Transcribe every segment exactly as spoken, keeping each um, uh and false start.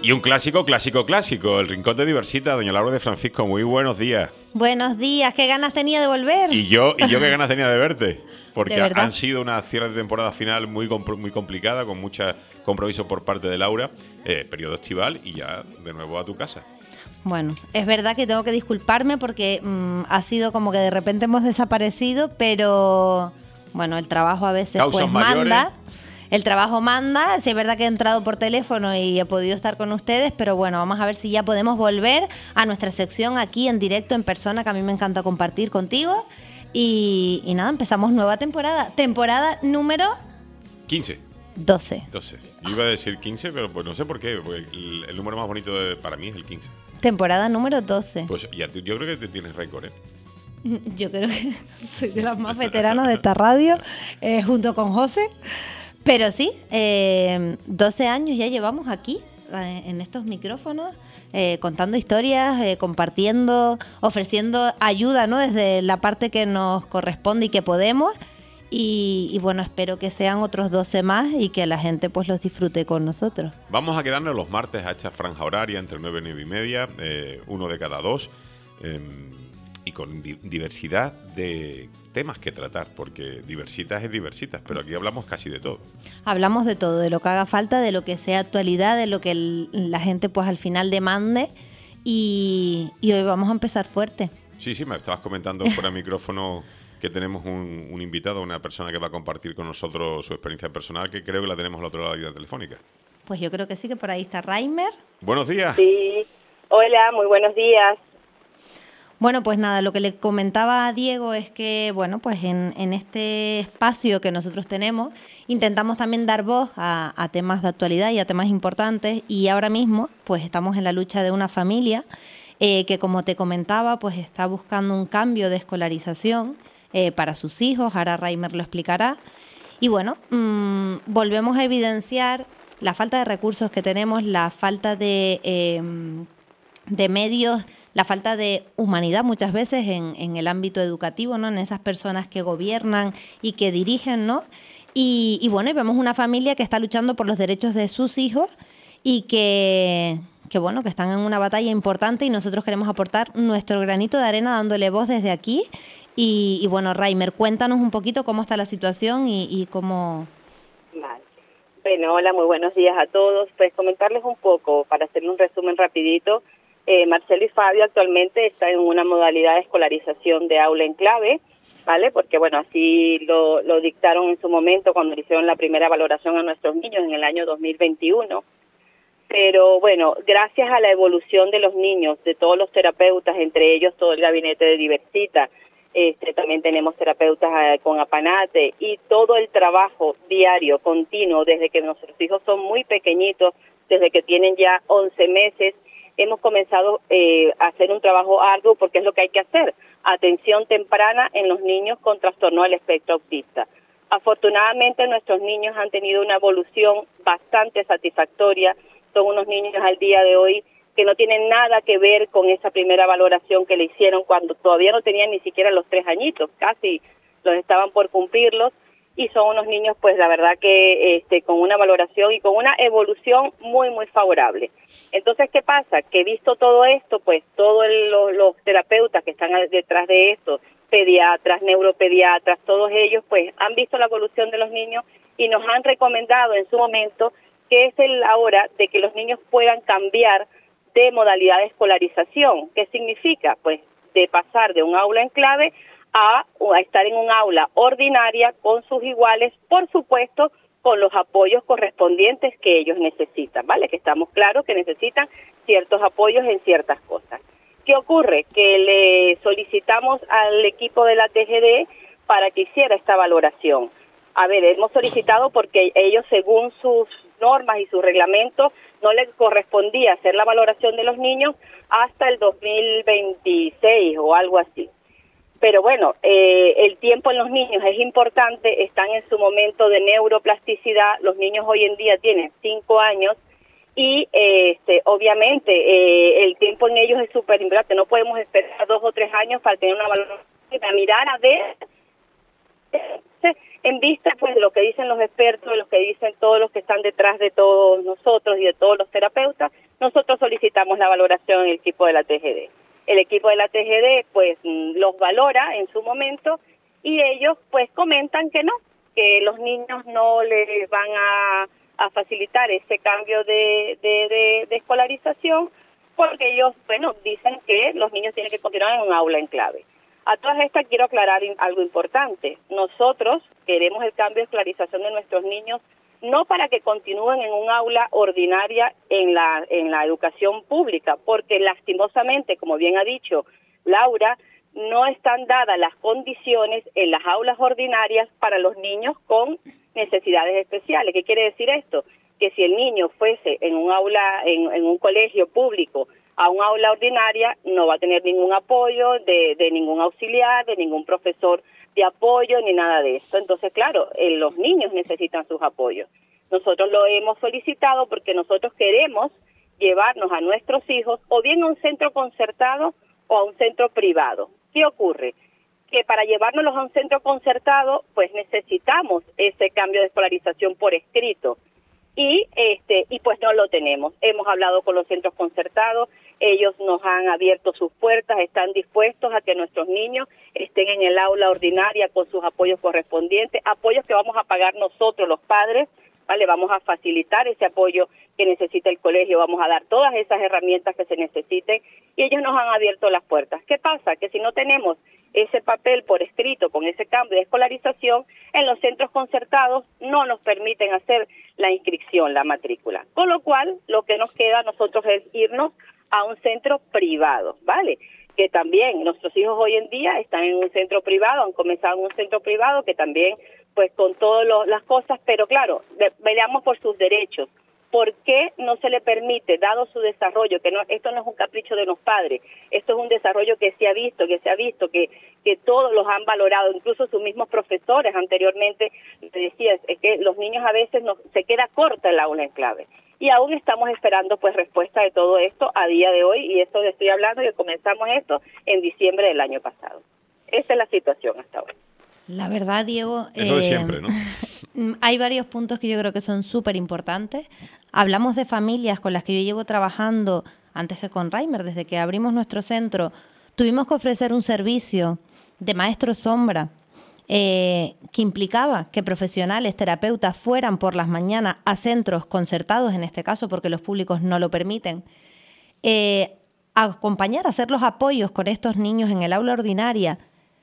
Y un clásico, clásico, clásico, el Rincón de Diversita, doña Laura de Francisco, muy buenos días. Buenos días, qué ganas tenía de volver. Y yo, y yo qué ganas tenía de verte, porque ¿De verdad? han sido una cierre de temporada final muy, compl- muy complicada, con mucha compromiso por parte de Laura, eh, periodo estival y ya de nuevo a tu casa. Bueno, es verdad que tengo que disculparme porque mmm, ha sido como que de repente hemos desaparecido, pero bueno, el trabajo a veces Causas pues mayores. manda. El trabajo manda, sí es verdad que he entrado por teléfono y he podido estar con ustedes, pero bueno, vamos a ver si ya podemos volver a nuestra sección aquí en directo, en persona, que a mí me encanta compartir contigo. Y, y nada, empezamos nueva temporada. Temporada número quince. doce. doce. Yo iba a decir quince, pero pues no sé por qué, porque el, el número más bonito de, para mí es el quince. Temporada número doce. Pues ya, tú- yo creo que te tienes récord, ¿eh? Yo creo que soy de las más veteranas de esta radio, eh, junto con José. Pero sí, eh, doce años ya llevamos aquí, eh, en estos micrófonos, eh, contando historias, eh, compartiendo, ofreciendo ayuda, ¿no? Desde la parte que nos corresponde y que podemos. Y, y bueno, espero que sean otros doce más y que la gente pues los disfrute con nosotros. Vamos a quedarnos los martes a esta franja horaria entre nueve y nueve y media, eh, uno de cada dos, eh, y con di- diversidad de temas que tratar, porque diversitas es diversitas, pero aquí hablamos casi de todo. Hablamos de todo, de lo que haga falta, de lo que sea actualidad, de lo que el- la gente pues al final demande. Y, y hoy vamos a empezar fuerte. Sí, sí, me estabas comentando fuera de micrófono que tenemos un, un invitado, una persona que va a compartir con nosotros su experiencia personal, que creo que la tenemos al otro lado de la línea telefónica. Pues yo creo que sí, que por ahí está Reimer. Buenos días. Sí, hola, muy buenos días. Bueno, pues nada, lo que le comentaba a Diego es que, bueno, pues en, en este espacio que nosotros tenemos, intentamos también dar voz a, a temas de actualidad y a temas importantes, y ahora mismo, pues estamos en la lucha de una familia eh, que, como te comentaba, pues está buscando un cambio de escolarización eh, para sus hijos, ahora Reimer lo explicará, y bueno, mmm, volvemos a evidenciar la falta de recursos que tenemos, la falta de... Eh, de medios, la falta de humanidad muchas veces en, en el ámbito educativo, ¿no? En esas personas que gobiernan y que dirigen, ¿no? Y, y bueno, y vemos una familia que está luchando por los derechos de sus hijos y que, que, bueno, que están en una batalla importante, y nosotros queremos aportar nuestro granito de arena dándole voz desde aquí. Y, y bueno, Reimer, cuéntanos un poquito cómo está la situación y, y cómo... Vale. Bueno, hola, muy buenos días a todos. Pues comentarles un poco, para hacerle un resumen rapidito. Eh, Marcelo y Fabio actualmente están en una modalidad de escolarización de aula en clave, ¿vale? Porque, bueno, así lo, lo dictaron en su momento cuando le hicieron la primera valoración a nuestros niños en el año dos mil veintiuno. Pero, bueno, gracias a la evolución de los niños, de todos los terapeutas, entre ellos todo el gabinete de Diversita, este, también tenemos terapeutas eh, con Apanate, y todo el trabajo diario, continuo, desde que nuestros hijos son muy pequeñitos, desde que tienen ya once meses, hemos comenzado eh, a hacer un trabajo arduo, porque es lo que hay que hacer, atención temprana en los niños con trastorno del espectro autista. Afortunadamente nuestros niños han tenido una evolución bastante satisfactoria, son unos niños al día de hoy que no tienen nada que ver con esa primera valoración que le hicieron cuando todavía no tenían ni siquiera los tres añitos, casi los estaban por cumplirlos, y son unos niños, pues la verdad que este, con una valoración y con una evolución muy, muy favorable. Entonces, ¿qué pasa? Que visto todo esto, pues todos los, los terapeutas que están detrás de esto, pediatras, neuropediatras, todos ellos, pues han visto la evolución de los niños y nos han recomendado en su momento que es la hora de que los niños puedan cambiar de modalidad de escolarización. ¿Qué significa? Pues de pasar de un aula en clave a, a estar en un aula ordinaria con sus iguales, por supuesto, con los apoyos correspondientes que ellos necesitan, ¿vale? Que estamos claros que necesitan ciertos apoyos en ciertas cosas. ¿Qué ocurre? Que le solicitamos al equipo de la T G D para que hiciera esta valoración. A ver, hemos solicitado porque ellos, según sus normas y sus reglamentos, no les correspondía hacer la valoración de los niños hasta el dos mil veintiséis o algo así. Pero bueno, eh, el tiempo en los niños es importante, están en su momento de neuroplasticidad, los niños hoy en día tienen cinco años y eh, este, obviamente eh, el tiempo en ellos es súper importante, no podemos esperar dos o tres años para tener una valoración, para mirar a ver, en vista pues de lo que dicen los expertos, de lo que dicen todos los que están detrás de todos nosotros y de todos los terapeutas, valoración en el equipo de la T G D. El equipo de la T G D pues los valora en su momento y ellos pues comentan que no, que los niños no les van a, a facilitar ese cambio de, de, de, de escolarización, porque ellos, bueno, dicen que los niños tienen que continuar en un aula en clave. A todas estas quiero aclarar algo importante. Nosotros queremos el cambio de escolarización de nuestros niños no para que continúen en un aula ordinaria en la en la educación pública, porque lastimosamente, como bien ha dicho Laura, no están dadas las condiciones en las aulas ordinarias para los niños con necesidades especiales. ¿Qué quiere decir esto? Que si el niño fuese en un aula, en, en un colegio público, a un aula ordinaria, no va a tener ningún apoyo de, de ningún auxiliar, de ningún profesor de apoyo, ni nada de esto. Entonces, claro, eh, los niños necesitan sus apoyos. Nosotros lo hemos solicitado porque nosotros queremos llevarnos a nuestros hijos o bien a un centro concertado o a un centro privado. ¿Qué ocurre? Que para llevárnoslos a un centro concertado, pues necesitamos ese cambio de escolarización por escrito. Y este y pues no lo tenemos. Hemos hablado con los centros concertados, ellos nos han abierto sus puertas, están dispuestos a que nuestros niños estén en el aula ordinaria con sus apoyos correspondientes, apoyos que vamos a pagar nosotros los padres, ¿vale? Vamos a facilitar ese apoyo que necesita el colegio, vamos a dar todas esas herramientas que se necesiten y ellos nos han abierto las puertas. ¿Qué pasa? Que si no tenemos ese papel por escrito con ese cambio de escolarización, en los centros concertados no nos permiten hacer la inscripción, la matrícula. Con lo cual, lo que nos queda a nosotros es irnos a un centro privado, ¿vale? Que también nuestros hijos hoy en día están en un centro privado, han comenzado en un centro privado que también, pues con todas las cosas, pero claro, veamos por sus derechos. ¿Por qué no se le permite, dado su desarrollo, que no, esto no es un capricho de los padres, esto es un desarrollo que se ha visto, que se ha visto, que, que todos los han valorado, incluso sus mismos profesores anteriormente, te decía, es que los niños a veces no, se queda corta el aula en clave. Y aún estamos esperando pues respuesta de todo esto a día de hoy, y esto le estoy hablando que comenzamos esto en diciembre del año pasado. Esa es la situación hasta ahora. La verdad, Diego, Eso eh, de siempre, ¿no? Hay varios puntos que yo creo que son súper importantes. Hablamos de familias con las que yo llevo trabajando antes que con Reimer, desde que abrimos nuestro centro. Tuvimos que ofrecer un servicio de maestro sombra eh, que implicaba que profesionales, terapeutas fueran por las mañanas a centros concertados, en este caso, porque los públicos no lo permiten, eh, a acompañar, a hacer los apoyos con estos niños en el aula ordinaria,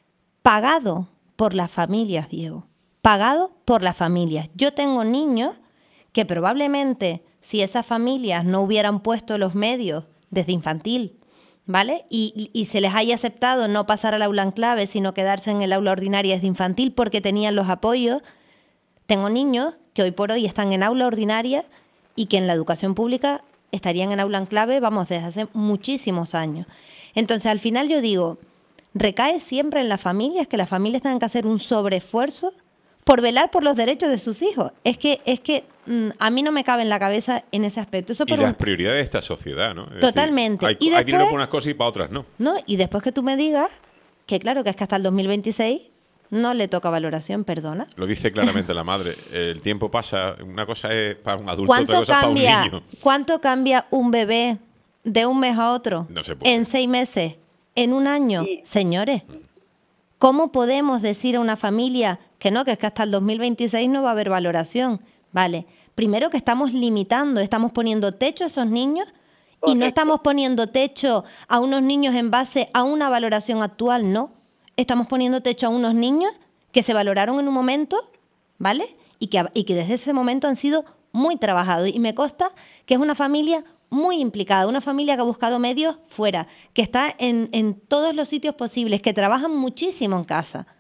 pagado por las familias, Diego. Pagado por las familias. Yo tengo niños que probablemente si esas familias no hubieran puesto los medios desde infantil, ¿vale? Y, y se les haya aceptado no pasar al aula en clave, sino quedarse en el aula ordinaria desde infantil porque tenían los apoyos. Tengo niños que hoy por hoy están en aula ordinaria y que en la educación pública estarían en aula en clave, vamos, desde hace muchísimos años. Entonces, al final yo digo, recae siempre en las familias, que las familias tengan que hacer un sobreesfuerzo por velar por los derechos de sus hijos. Es que, es que mmm, a mí no me cabe en la cabeza en ese aspecto. Eso y por las un... prioridades de esta sociedad, ¿no? Es Totalmente. Decir, hay, y después, hay dinero para unas cosas y para otras no. no. Y después que tú me digas que claro, que es que hasta el dos mil veintiséis no le toca valoración, perdona. Lo dice claramente la madre. El tiempo pasa, una cosa es para un adulto, ¿Cuánto otra cosa cambia, es para un niño. ¿Cuánto cambia un bebé de un mes a otro? No se puede. En seis meses, en un año. Sí. Señores, ¿cómo podemos decir a una familia que no, que es que hasta el dos mil veintiséis no va a haber valoración? Vale, primero que estamos limitando, estamos poniendo techo a esos niños y no estamos poniendo techo a unos niños en base a una valoración actual, no. Estamos poniendo techo a unos niños que se valoraron en un momento, ¿vale? Y que, y que desde ese momento han sido muy trabajados. Y me consta que es una familia muy implicada, una familia que ha buscado medios fuera, que está en, en todos los sitios posibles, que trabajan muchísimo en casa.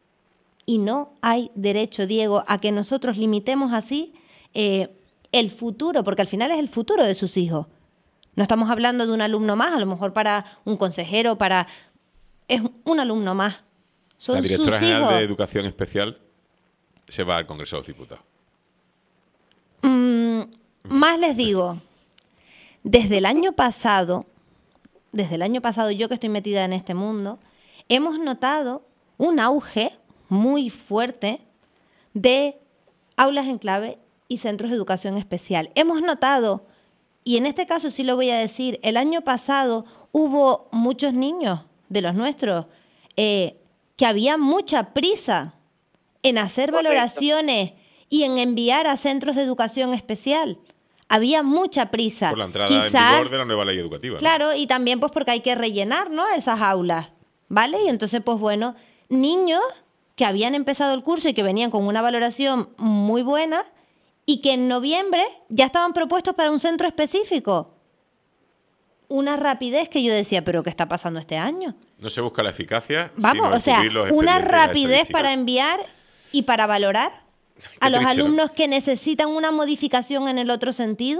Y no hay derecho, Diego, a que nosotros limitemos así eh, el futuro, porque al final es el futuro de sus hijos. No estamos hablando de un alumno más, a lo mejor para un consejero, para... Es un alumno más. Son la directora sus general hijos. de Educación Especial se va al Congreso de los Diputados. Mm, más les digo, desde el año pasado, desde el año pasado, yo que estoy metida en este mundo, hemos notado un auge muy fuerte de aulas en clave y centros de educación especial. Hemos notado y en este caso sí lo voy a decir, el año pasado hubo muchos niños de los nuestros eh, que había mucha prisa en hacer Correcto. valoraciones y en enviar a centros de educación especial. Había mucha prisa. Por la entrada Quizás, en vigor de la nueva ley educativa, ¿no? Claro, y también pues porque hay que rellenar, ¿no?, esas aulas, ¿vale? Y entonces, pues bueno, niños que habían empezado el curso y que venían con una valoración muy buena y que en noviembre ya estaban propuestos para un centro específico. Una rapidez que yo decía, ¿pero qué está pasando este año? No se busca la eficacia, Vamos, sino o sea, cubrir los una expedientes, las rapidez estadísticas. para enviar y para valorar a los triste, ¿no? alumnos que necesitan una modificación en el otro sentido.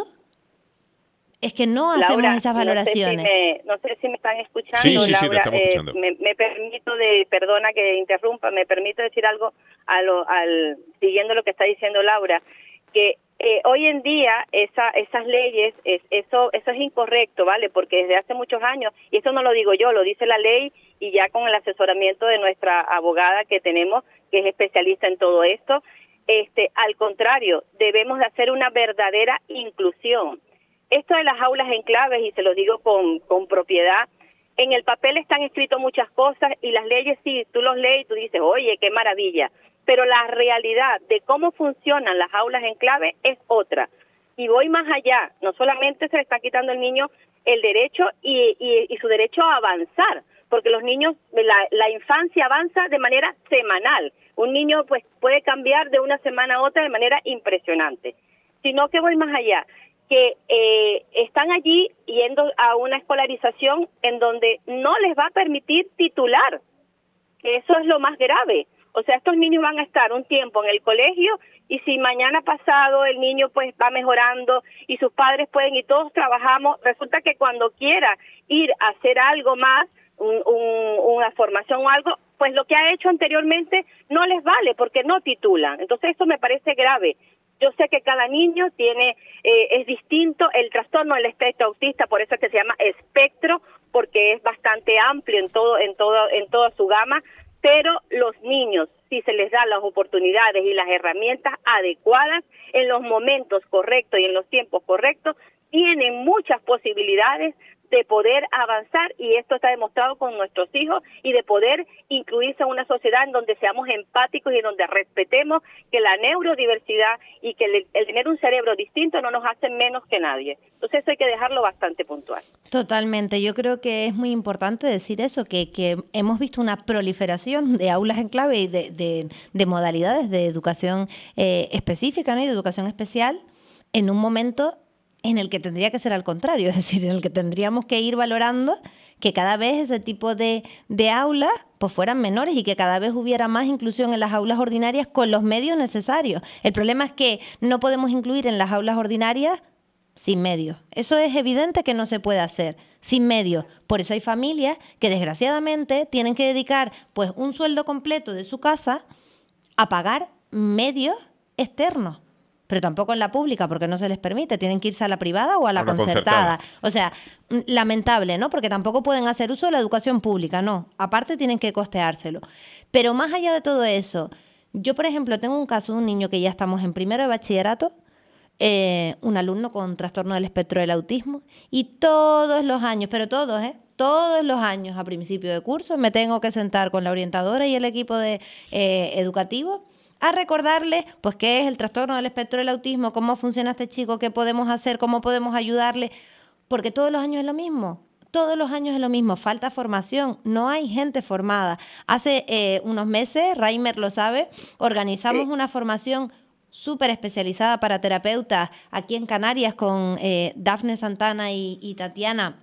Es que no hacemos Laura, esas valoraciones. No sé, si me, no sé si me están escuchando, Sí, sí, sí, te Laura. estamos eh, escuchando. me, me permito de, perdona que interrumpa, me permito decir algo a lo, al siguiendo lo que está diciendo Laura, que eh, hoy en día esa, esas leyes, es, eso, eso es incorrecto, ¿vale? Porque desde hace muchos años, y eso no lo digo yo, lo dice la ley y ya con el asesoramiento de nuestra abogada que tenemos, que es especialista en todo esto, este, al contrario, debemos de hacer una verdadera inclusión. Esto de las aulas en claves, y se lo digo con, con propiedad, en el papel están escritas muchas cosas y las leyes, sí, tú los lees y tú dices, oye, qué maravilla, pero la realidad de cómo funcionan las aulas en clave es otra. Y voy más allá, no solamente se le está quitando al niño el derecho y, y, y su derecho a avanzar, porque los niños, la, la infancia avanza de manera semanal. Un niño pues puede cambiar de una semana a otra de manera impresionante, sino que voy más allá, que eh, están allí yendo a una escolarización en donde no les va a permitir titular, que eso es lo más grave. O sea, estos niños van a estar un tiempo en el colegio y si mañana pasado el niño pues va mejorando y sus padres pueden y todos trabajamos, resulta que cuando quiera ir a hacer algo más, un, un, una formación o algo, pues lo que ha hecho anteriormente no les vale porque no titulan. Entonces eso me parece grave. Yo sé que cada niño tiene eh, es distinto, el trastorno del espectro autista, por eso es que se llama espectro, porque es bastante amplio en todo en todo en toda su gama, pero los niños, si se les da las oportunidades y las herramientas adecuadas en los momentos correctos y en los tiempos correctos, tienen muchas posibilidades de poder avanzar, y esto está demostrado con nuestros hijos, y de poder incluirse en una sociedad en donde seamos empáticos y en donde respetemos que la neurodiversidad y que el, el tener un cerebro distinto no nos hace menos que nadie. Entonces eso hay que dejarlo bastante puntual. Totalmente, yo creo que es muy importante decir eso, que, que hemos visto una proliferación de aulas en clave y de, de, de modalidades de educación eh, específica, ¿no?, y de educación especial en un momento en el que tendría que ser al contrario, es decir, en el que tendríamos que ir valorando que cada vez ese tipo de, de aulas pues fueran menores y que cada vez hubiera más inclusión en las aulas ordinarias con los medios necesarios. El problema es que no podemos incluir en las aulas ordinarias sin medios. Eso es evidente que no se puede hacer sin medios. Por eso hay familias que desgraciadamente tienen que dedicar pues un sueldo completo de su casa a pagar medios externos. Pero tampoco en la pública, porque no se les permite. Tienen que irse a la privada o a la Una concertada. concertada. O sea, lamentable, ¿no? Porque tampoco pueden hacer uso de la educación pública, no. Aparte tienen que costeárselo. Pero más allá de todo eso, yo, por ejemplo, tengo un caso de un niño que ya estamos en primero de bachillerato, eh, un alumno con trastorno del espectro del autismo, y todos los años, pero todos, ¿eh? Todos los años a principio de curso me tengo que sentar con la orientadora y el equipo de eh, educativo a recordarle pues qué es el trastorno del espectro del autismo, cómo funciona este chico, qué podemos hacer, cómo podemos ayudarle, porque todos los años es lo mismo, todos los años es lo mismo, falta formación, no hay gente formada. Hace eh, unos meses, Reimer lo sabe, organizamos sí. una formación súper especializada para terapeutas aquí en Canarias con eh, Dafne Santana y, y Tatiana,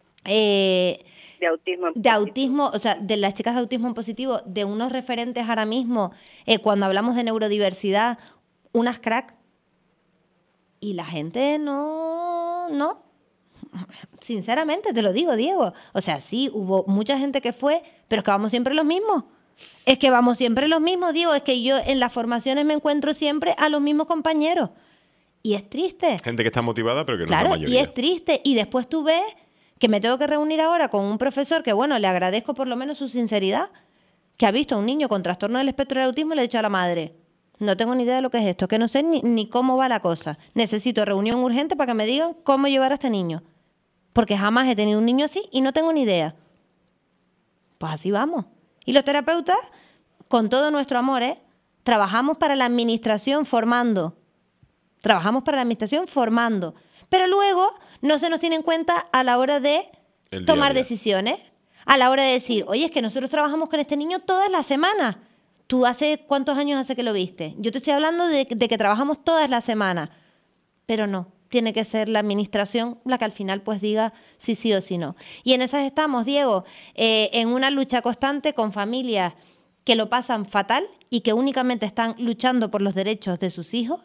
eh, de autismo en de autismo, o sea, de las chicas de autismo en positivo, de unos referentes ahora mismo, eh, cuando hablamos de neurodiversidad, unas crack, y la gente no, no, sinceramente te lo digo, Diego, o sea, sí, hubo mucha gente que fue, pero es que vamos siempre los mismos, es que vamos siempre los mismos, Diego, es que yo en las formaciones me encuentro siempre a los mismos compañeros, y es triste. Gente que está motivada, pero que no claro, es la mayoría. Y es triste, y después tú ves que me tengo que reunir ahora con un profesor que, bueno, le agradezco por lo menos su sinceridad, que ha visto a un niño con trastorno del espectro del autismo y le ha dicho a la madre, no tengo ni idea de lo que es esto, que no sé ni, ni cómo va la cosa. Necesito reunión urgente para que me digan cómo llevar a este niño. Porque jamás he tenido un niño así y no tengo ni idea. Pues así vamos. Y los terapeutas, con todo nuestro amor, ¿eh? Trabajamos para la administración formando. Trabajamos para la administración formando. Pero luego no se nos tiene en cuenta a la hora de El tomar día a día. decisiones. A la hora de decir, oye, es que nosotros trabajamos con este niño todas las semanas. ¿Tú hace cuántos años hace que lo viste? Yo te estoy hablando de, de que trabajamos todas las semanas. Pero no, tiene que ser la administración la que al final pues diga si sí o si no. Y en esas estamos, Diego, eh, en una lucha constante con familias que lo pasan fatal y que únicamente están luchando por los derechos de sus hijos.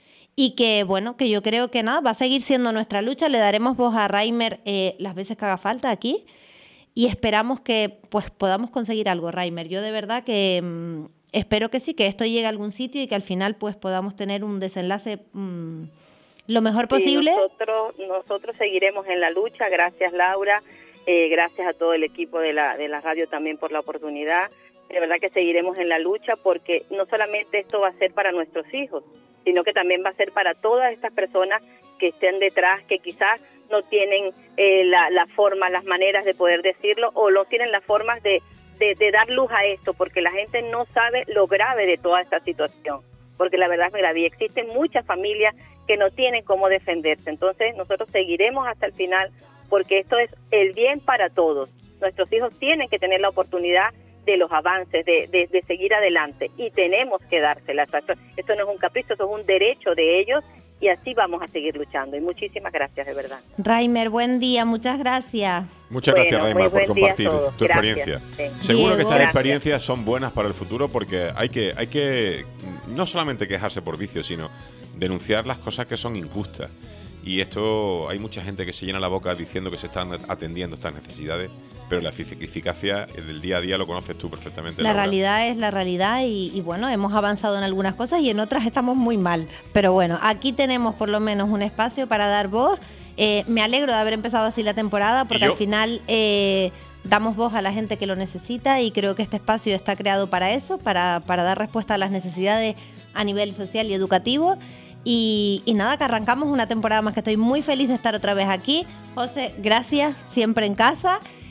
Y que, bueno, que yo creo que nada, va a seguir siendo nuestra lucha. Le daremos voz a Reimer eh, las veces que haga falta aquí. Y esperamos que pues podamos conseguir algo, Reimer. Yo de verdad que mmm, espero que sí, que esto llegue a algún sitio y que al final pues podamos tener un desenlace mmm, lo mejor posible. Sí, nosotros, nosotros seguiremos en la lucha. Gracias, Laura. Eh, gracias a todo el equipo de la, de la radio también por la oportunidad. De verdad que seguiremos en la lucha porque no solamente esto va a ser para nuestros hijos, sino que también va a ser para todas estas personas que estén detrás, que quizás no tienen eh, la, la forma, las maneras de poder decirlo o no tienen las formas de, de, de dar luz a esto, porque la gente no sabe lo grave de toda esta situación, porque la verdad es muy grave y existen muchas familias que no tienen cómo defenderse. Entonces nosotros seguiremos hasta el final porque esto es el bien para todos. Nuestros hijos tienen que tener la oportunidad de los avances, de, de, de seguir adelante y tenemos que dárselas. Esto, esto no es un capricho, esto es un derecho de ellos y así vamos a seguir luchando. Y muchísimas gracias, de verdad. Reimer, buen día, muchas gracias. Muchas Bueno, gracias, muy Reimer, por buen día a compartir todos. tu Gracias. experiencia. Sí. Seguro Diego. que estas Gracias. experiencias son buenas para el futuro porque hay que, hay que no solamente quejarse por vicios, sino denunciar las cosas que son injustas. Y esto, hay mucha gente que se llena la boca diciendo que se están atendiendo estas necesidades, pero la eficacia del día a día lo conoces tú perfectamente. La Laura. realidad es la realidad y, y bueno, hemos avanzado en algunas cosas y en otras estamos muy mal. Pero bueno, aquí tenemos por lo menos un espacio para dar voz. Eh, me alegro de haber empezado así la temporada porque al final eh, damos voz a la gente que lo necesita y creo que este espacio está creado para eso, para, para dar respuesta a las necesidades a nivel social y educativo. Y, y nada, que arrancamos una temporada más, que estoy muy feliz de estar otra vez aquí. José, gracias, siempre en casa.